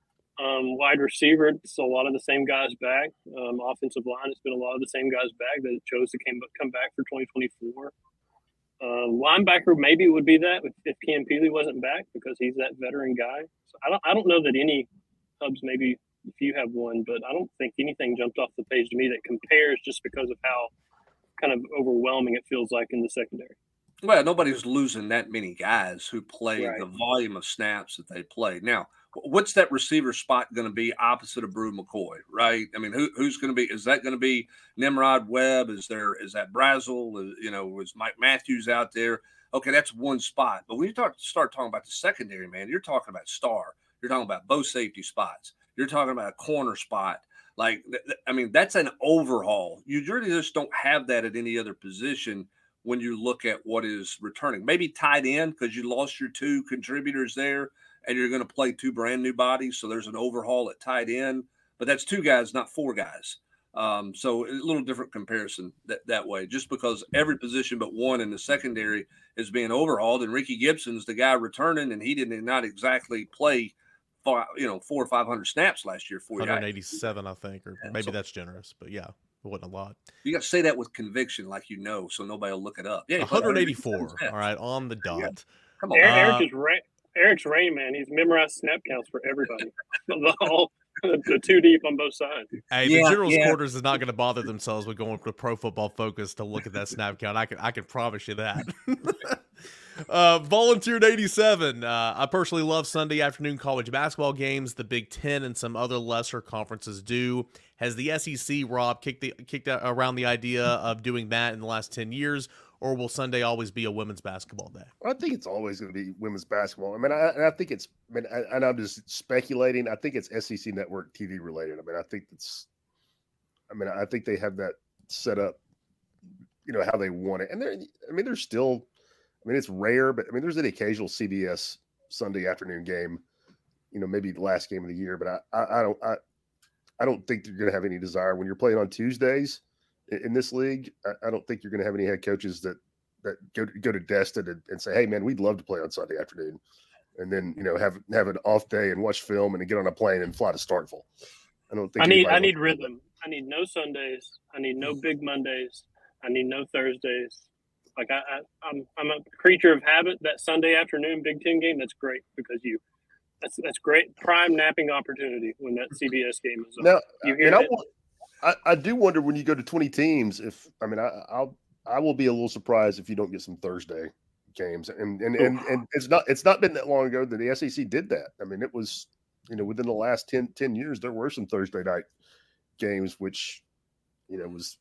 Wide receiver, it's a lot of the same guys back. Offensive line, it's been a lot of the same guys back that chose to come back for 2024. Linebacker maybe would be that if Cam Peely wasn't back, because he's that veteran guy. So I don't know that any Hubs, maybe if you have one, but I don't think anything jumped off the page to me that compares, just because of how kind of overwhelming it feels like in the secondary. Well, nobody's losing that many guys who play the volume of snaps that they play. Now, what's that receiver spot going to be opposite of Brew McCoy, right? I mean, who's going to be? Is that going to be Nimrod Webb? Is that Brazel? Is Mike Matthews out there? Okay, that's one spot. But when you start talking about the secondary, man, you're talking about star. You're talking about both safety spots. You're talking about a corner spot. That's an overhaul. You really just don't have that at any other position when you look at what is returning. Maybe tight end, because you lost your 2 contributors there, and you're going to play 2 brand new bodies. So there's an overhaul at tight end, but that's 2 guys, not 4 guys. So a little different comparison that way, just because every position but one in the secondary is being overhauled, and Ricky Gibson's the guy returning, and he did not exactly play 400 or 500 snaps last year for you. 187, I think, or maybe that's generous, but yeah, it wasn't a lot. You got to say that with conviction, so nobody will look it up. Yeah, 184. All right, on the dot. Yeah. Come on, Eric's Rain Man. He's memorized snap counts for everybody. the two deep on both sides. Hey, the general's quarters is not going to bother themselves with going to Pro Football Focus to look at that snap count. I can promise you that. Volunteered 87. I personally love Sunday afternoon college basketball games. The Big Ten and some other lesser conferences do. Has the SEC, Rob, kicked around the idea of doing that in the last 10 years, or will Sunday always be a women's basketball day? I think it's always going to be women's basketball. I mean, I think it's. I mean, and I'm just speculating. I think it's SEC Network TV related. I mean, I think it's. I mean, I think they have that set up. You know how they want it, and there's still. I mean, it's rare, but I mean, there's an occasional CBS Sunday afternoon game. You know, maybe the last game of the year, but I don't think you're going to have any desire when you're playing on Tuesdays in this league. I don't think you're going to have any head coaches that go to Destin and say, "Hey, man, we'd love to play on Sunday afternoon," and then have an off day and watch film and then get on a plane and fly to Starkville. I don't think I need rhythm. I need no Sundays. I need no big Mondays. I need no Thursdays. Like I'm a creature of habit. That Sunday afternoon Big Ten game, that's great because that's great prime napping opportunity when that CBS game is on. Now, you hear it? I do wonder when you go to 20 teams I will be a little surprised if you don't get some Thursday games. And it's not been that long ago that the SEC did that. I mean, it was, within the last 10 years, there were some Thursday night games, which, was,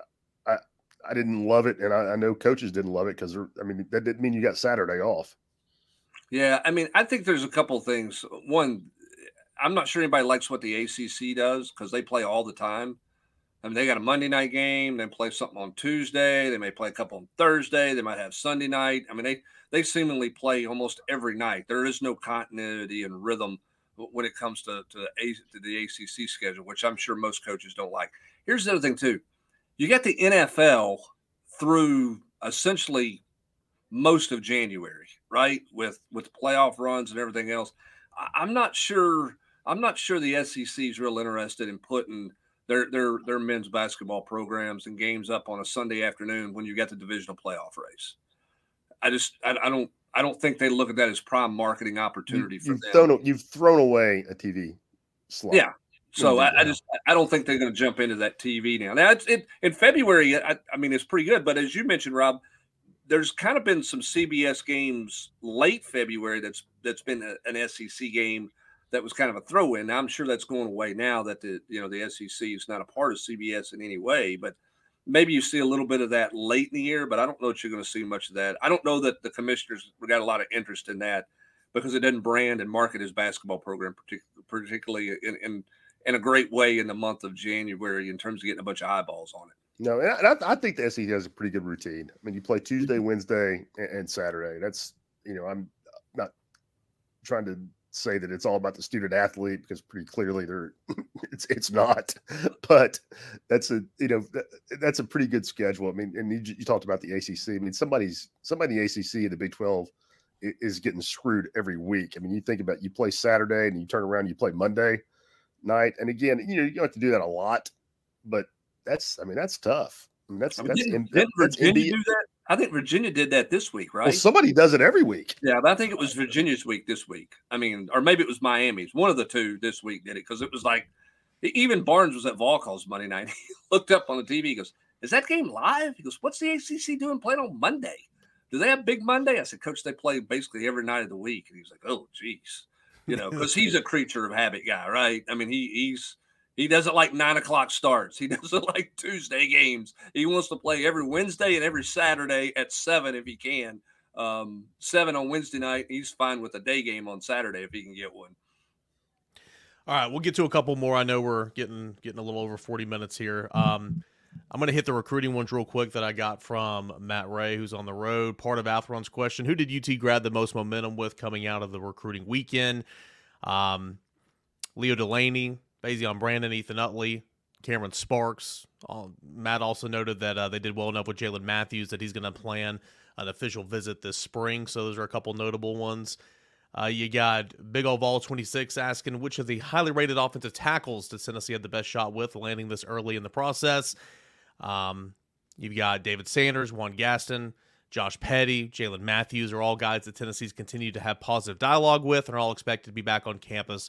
I didn't love it. And I know coaches didn't love it because, that didn't mean you got Saturday off. Yeah. I mean, I think there's a couple of things. One, I'm not sure anybody likes what the ACC does because they play all the time. I mean, they got a Monday night game. They play something on Tuesday. They may play a couple on Thursday. They might have Sunday night. I mean, they seemingly play almost every night. There is no continuity and rhythm when it comes to the ACC schedule, which I'm sure most coaches don't like. Here's the other thing, too. You got the NFL through essentially most of January, right, with playoff runs and everything else. I'm not sure the SEC is real interested in putting their men's basketball programs and games up on a Sunday afternoon when you got the divisional playoff race. I don't think they look at that as prime marketing opportunity for them. You've thrown away a TV slot. Yeah. So I don't think they're going to jump into that TV now. Now in February, I mean, it's pretty good. But as you mentioned, Rob, there's kind of been some CBS games late February that's been an SEC game that was kind of a throw-in. Now, I'm sure that's going away now that the SEC is not a part of CBS in any way. But maybe you see a little bit of that late in the year. But I don't know that you're going to see much of that. I don't know that the commissioners got a lot of interest in that because it doesn't brand and market his basketball program particularly in a great way in the month of January in terms of getting a bunch of eyeballs on it. No, and I think the SEC has a pretty good routine. I mean, you play Tuesday, Wednesday, and Saturday. That's, I'm not trying to say that it's all about the student athlete because pretty clearly it's not. But that's a pretty good schedule. I mean, and you talked about the ACC. I mean, somebody in the ACC and the Big 12 is getting screwed every week. I mean, you think about you play Saturday and you turn around and you play Monday night, and again, you don't have to do that a lot, but that's tough. I mean, didn't Virginia do that? I think Virginia did that this week, right? Well, somebody does it every week. Yeah, but I think it was Virginia's week this week. I mean, or maybe it was Miami's. One of the two this week did it because it was like even Barnes was at Volcal's Monday night. He looked up on the TV. He goes, "Is that game live?" He goes, "What's the ACC doing playing on Monday? Do they have Big Monday?" I said, "Coach, they play basically every night of the week." And he's like, "Oh, geez." Because he's a creature of habit guy, right? I mean, he doesn't like 9 o'clock starts. He doesn't like Tuesday games. He wants to play every Wednesday and every Saturday at 7 if he can. 7 on Wednesday night. He's fine with a day game on Saturday if he can get one. All right, we'll get to a couple more. I know we're getting a little over 40 minutes here. I'm going to hit the recruiting ones real quick that I got from Matt Ray, who's on the road. Part of Atheron's question, who did UT grab the most momentum with coming out of the recruiting weekend? Leo Delaney, Faison Brandon, Ethan Utley, Cameron Sparks. Matt also noted that they did well enough with Jalen Matthews that he's going to plan an official visit this spring. So those are a couple notable ones. You got Big Ol' Vol 26 asking which of the highly rated offensive tackles does Tennessee have the best shot with landing this early in the process. You've got David Sanders, Juan Gaston, Josh Petty, Jalen Matthews are all guys that Tennessee's continued to have positive dialogue with and are all expected to be back on campus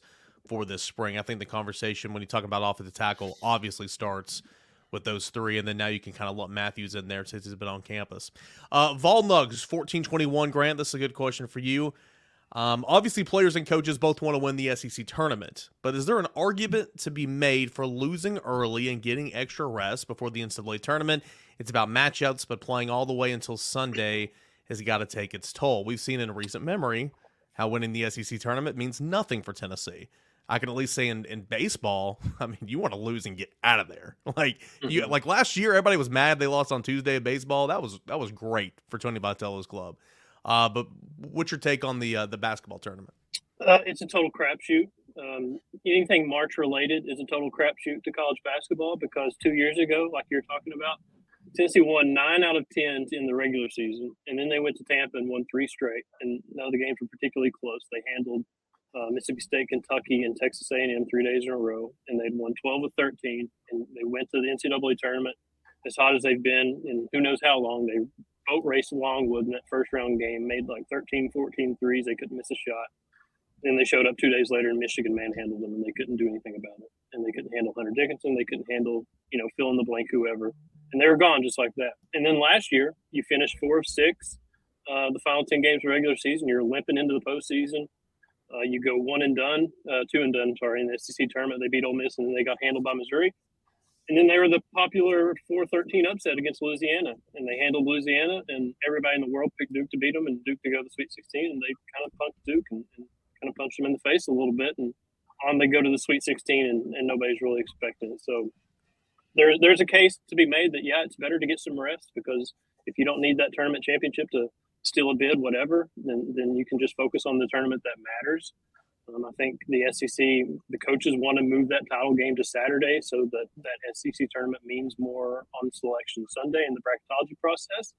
for this spring. I think the conversation when you talk about offensive tackle obviously starts with those three, and then now you can kind of lump Matthews in there since he's been on campus. Vol Nugs, 1421. Grant, this is a good question for you. Obviously, players and coaches both want to win the SEC tournament, but is there an argument to be made for losing early and getting extra rest before the NCAA tournament? It's about matchups, but playing all the way until Sunday has got to take its toll. We've seen in recent memory how winning the SEC tournament means nothing for Tennessee. I can at least say in baseball, I mean, you want to lose and get out of there. Like last year, everybody was mad they lost on Tuesday at baseball. That was great for Tony Vitello's club. But what's your take on the basketball tournament? It's a total crapshoot. Anything March related is a total crapshoot to college basketball because 2 years ago, like you're talking about, Tennessee won 9 out of 10 in the regular season, and then they went to Tampa and won 3 straight. And none of the games were particularly close. They handled Mississippi State, Kentucky, and Texas A&M 3 days in a row, and they'd won 12 of 13. And they went to the NCAA tournament as hot as they've been in who knows how long. They boat raced Longwood in that first round game, made like 13, 14 threes. They couldn't miss a shot. Then they showed up 2 days later and Michigan manhandled them, and they couldn't do anything about it. And they couldn't handle Hunter Dickinson. They couldn't handle, fill in the blank whoever. And they were gone just like that. And then last year, you finished 4 of 6. The final 10 games of regular season, you're limping into the postseason. You go 1 and done, 2 and done, in the SEC tournament. They beat Ole Miss, and then they got handled by Missouri. And then they were the popular 4-13 upset against Louisiana. And they handled Louisiana, and everybody in the world picked Duke to beat them, and Duke to go to the Sweet 16. And they kind of punked Duke and kind of punched them in the face a little bit. And on they go to the Sweet 16, and nobody's really expecting it. So there's a case to be made that, yeah, it's better to get some rest because if you don't need that tournament championship to steal a bid, whatever, then you can just focus on the tournament that matters. I think the SEC, the coaches want to move that title game to Saturday so that SEC tournament means more on Selection Sunday in the bracketology process.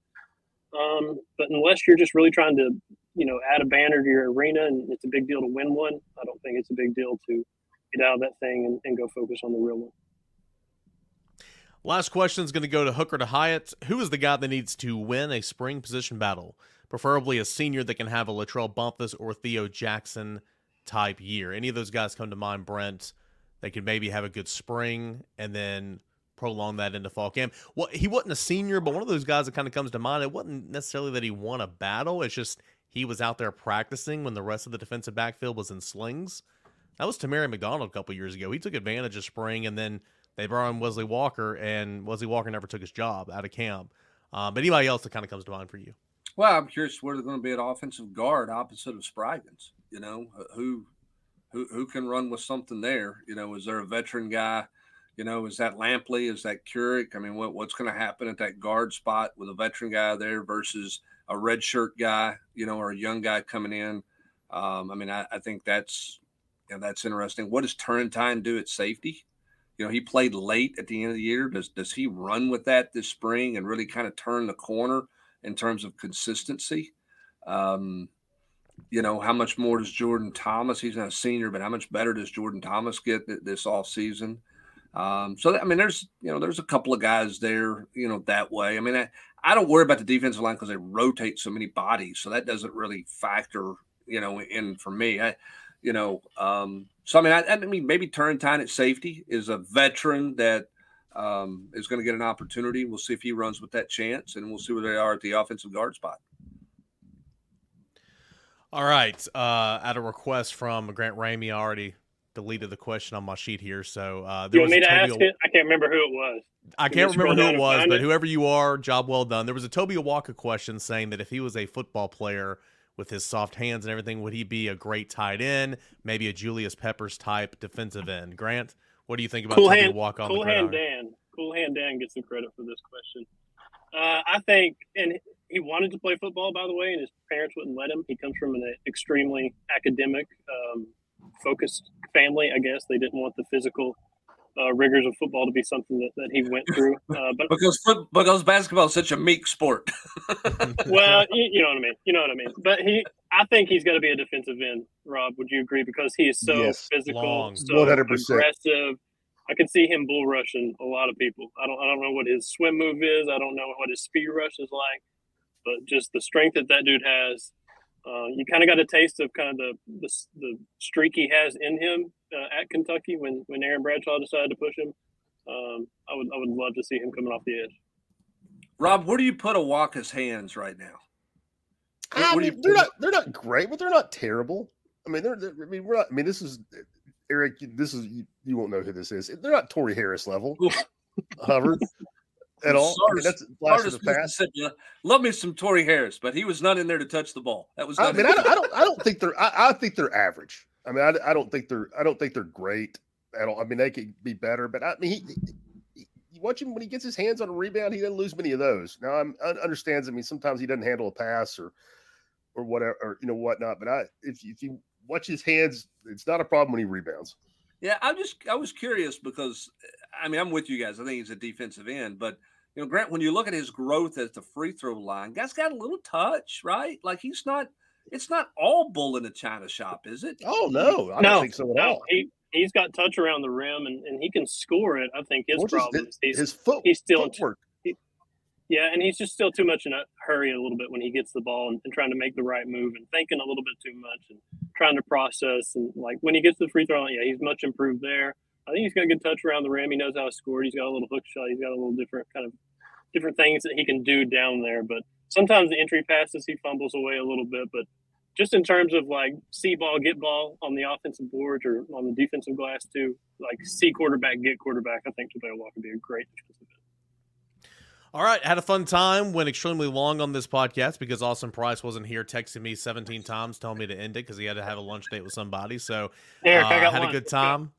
But unless you're just really trying to, add a banner to your arena and it's a big deal to win one, I don't think it's a big deal to get out of that thing and go focus on the real one. Last question is going to go to Hooker to Hyatt. Who is the guy that needs to win a spring position battle? Preferably a senior that can have a Latrell Bumpus or Theo Jackson type year. Any of those guys come to mind, Brent? They could maybe have a good spring and then prolong that into fall camp. Well, he wasn't a senior, but one of those guys that kind of comes to mind, it wasn't necessarily that he won a battle. It's just he was out there practicing when the rest of the defensive backfield was in slings. That was Tamari McDonald a couple years ago. He took advantage of spring, and then they brought in Wesley Walker, and Wesley Walker never took his job out of camp. But anybody else that kind of comes to mind for you? Well, I'm curious where they're going to be at offensive guard opposite of Spraggins. Who can run with something there? Is there a veteran guy? Is that Lampley? Is that Curick? I mean, what's going to happen at that guard spot with a veteran guy there versus a redshirt guy, or a young guy coming in? I think that's interesting. What does Turrentine do at safety? He played late at the end of the year. Does he run with that this spring and really kind of turn the corner in terms of consistency? How much more does Jordan Thomas, he's not a senior, but how much better does Jordan Thomas get this offseason? There's a couple of guys there, that way. I don't worry about the defensive line because they rotate so many bodies. So that doesn't really factor, in for me. Maybe Turrentine at safety is a veteran that is going to get an opportunity. We'll see if he runs with that chance, and we'll see where they are at the offensive guard spot. All right. At a request from Grant Ramey, I already deleted the question on my sheet here. So you want me to ask it? I can't remember who it was. I can't remember who it was, but whoever you are, job well done. There was a Toby Awaka question saying that if he was a football player with his soft hands and everything, would he be a great tight end, maybe a Julius Peppers type defensive end? Grant, what do you think about Toby Awaka on the gridiron? Cool Hand Dan gets some credit for this question. I think, and he wanted to play football, by the way, and his parents wouldn't let him. He comes from an extremely academic, focused family, I guess. They didn't want the physical rigors of football to be something that he went through. Because basketball is such a meek sport. Well, you know what I mean. But I think he's going to be a defensive end, Rob. Would you agree? Because he is so physical, long. so 100%. aggressive. I can see him bull rushing a lot of people. I don't know what his swim move is. I don't know what his speed rush is like. But just the strength that dude has, You kind of got a taste of kind of the streak he has in him at Kentucky when Aaron Bradshaw decided to push him. I would love to see him coming off the edge. Rob, where do you put Awaka's hands right now? They're not great, but they're not terrible. I mean, we're not. I mean, this is Eric. This is you won't know who this is. They're not Torrey Harris level, Hubbard, at all. I mean, that's blast of the past. Love me some Torrey Harris, but he was not in there to touch the ball. That was. I don't think they're. I think they're average. I mean, I don't think they're great at all. I mean, they could be better, but I mean, you watch him when he gets his hands on a rebound, he doesn't lose many of those. Now, I understands. I mean, sometimes he doesn't handle a pass or whatever, or whatnot. But if you watch his hands, it's not a problem when he rebounds. Yeah, I was curious because I mean, I'm with you guys. I think he's a defensive end, but Grant, when you look at his growth at the free throw line, guy's got a little touch, right? Like it's not all bull in a china shop, is it? Oh no, I don't think so at all. He's got touch around the rim and he can score it. I think his problem is his footwork. And he's just still too much in a hurry a little bit when he gets the ball and trying to make the right move and thinking a little bit too much and trying to process. And like when he gets to the free throw line, he's much improved there. I think he's got good touch around the rim. He knows how to score. He's got a little hook shot. He's got a little different things that he can do down there. But sometimes the entry passes, he fumbles away a little bit. But just in terms of like see ball, get ball on the offensive boards or on the defensive glass too, like see quarterback, get quarterback, I think JaVale Walker would be a great defensive end. All right, had a fun time. Went extremely long on this podcast because Austin Price wasn't here texting me 17 times telling me to end it because he had to have a lunch date with somebody. So Eric, I had a good time.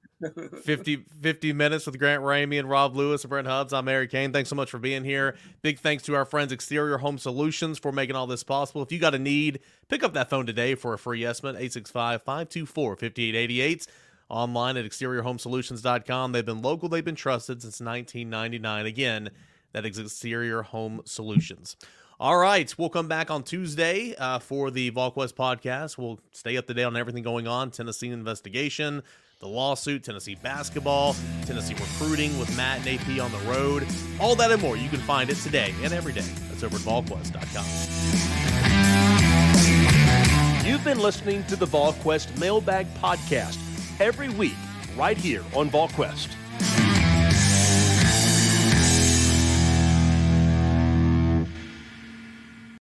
50 minutes with Grant Ramey and Rob Lewis and Brent Hubbs. I'm Eric Kane. Thanks so much for being here. Big thanks to our friends Exterior Home Solutions for making all this possible. If you got a need, pick up that phone today for a free estimate, 865-524-5888. Online at exteriorhomesolutions.com. They've been local. They've been trusted since 1999. Again, that is Exterior Home Solutions. All right, we'll come back on Tuesday for the VolQuest podcast. We'll stay up to date on everything going on, Tennessee investigation, the lawsuit, Tennessee basketball, Tennessee recruiting with Matt and AP on the road. All that and more, you can find it today and every day. That's over at VolQuest.com. You've been listening to the VolQuest Mailbag Podcast every week right here on VolQuest.